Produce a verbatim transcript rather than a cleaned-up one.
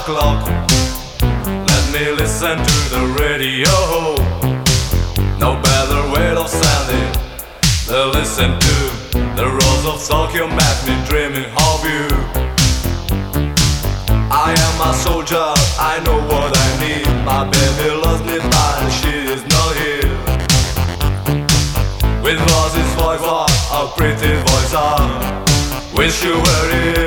o'clock. Let me listen to the radio. No better way of sending than listen to the rose of Tokyo. Make me dreaming of you. I am a soldier, I know what I need. My baby loves me but she is not here. With Rose's voice, what a pretty voice, I wish you were here.